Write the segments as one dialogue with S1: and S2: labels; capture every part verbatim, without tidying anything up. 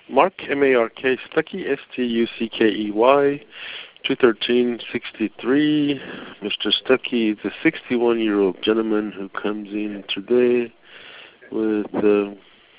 S1: Mark, M A R K, Stuckey, S T U C K E Y, two thirteen sixty-three. Mister Stuckey is a sixty-one-year-old gentleman who comes in today with uh,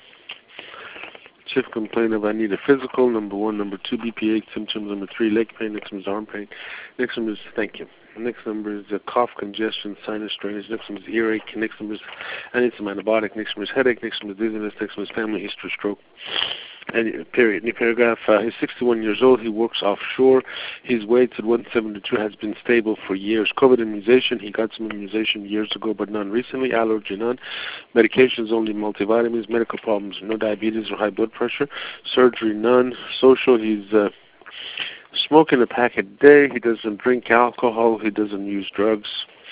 S1: chief complaint of I need a physical, number one, number two, B P H symptoms, number three, leg pain, next one is arm pain, next one is, thank you. Next number is uh, cough, congestion, sinus drainage, next one is earache, next number is, I need some antibiotic, next one is headache, next one is dizziness, next one is family history, stroke. And period. New paragraph. Uh, he's sixty-one years old. He works offshore. His weight at one seventy-two has been stable for years. COVID immunization. He got some immunization years ago, but none recently. Allergy none. Medications only multivitamins. Medical problems no diabetes or high blood pressure. Surgery none. Social. He's uh, smoking a pack a day. He doesn't drink alcohol. He doesn't use drugs.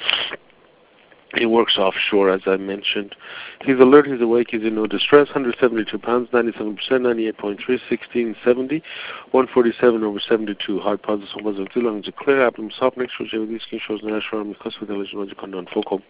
S1: He works offshore, as I mentioned. He's alert, he's awake, he's in no distress. one hundred seventy-two pounds, ninety-seven percent, ninety-eight point three, sixteen seventy, one forty-seven over seventy-two. Heart positive, positive, two lungs are clear, abdomen soft, next shows these skin shows natural, because with eligible focal.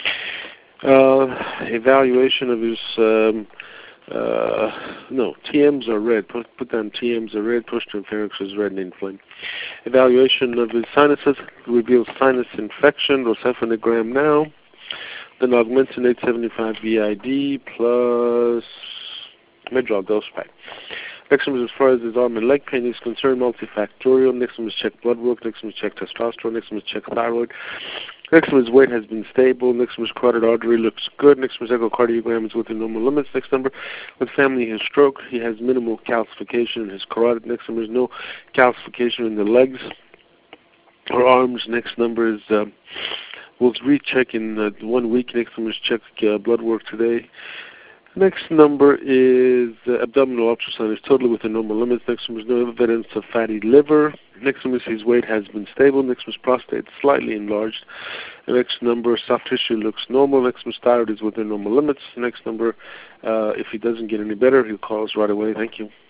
S1: Uh, evaluation of his, um, uh, no, T Ms are red. Put, put down T Ms are red, posterior pharynx is red and inflamed. Evaluation of his sinuses reveals sinus infection, rocephalinogram now. Then augmentin eight seventy-five B I D plus Medrol dose pack. Next one is as far as his arm and leg pain is concerned, multifactorial. Next one is check blood work. Next one is check testosterone. Next one is check thyroid. Next one is weight has been stable. Next one is carotid artery looks good. Next one is echocardiogram is within normal limits. Next number, with family his stroke, he has minimal calcification in his carotid. Next number is no calcification in the legs or arms. Next number is uh, we'll recheck in uh, one week. Next number is check uh, blood work today. Next number is uh, abdominal ultrasound is totally within normal limits. Next number is no evidence of fatty liver. Next number is his weight has been stable. Next number is prostate slightly enlarged. The next number, soft tissue looks normal. Next number, thyroid is within normal limits. Next number, uh, if he doesn't get any better, he'll call us right away. Thank you.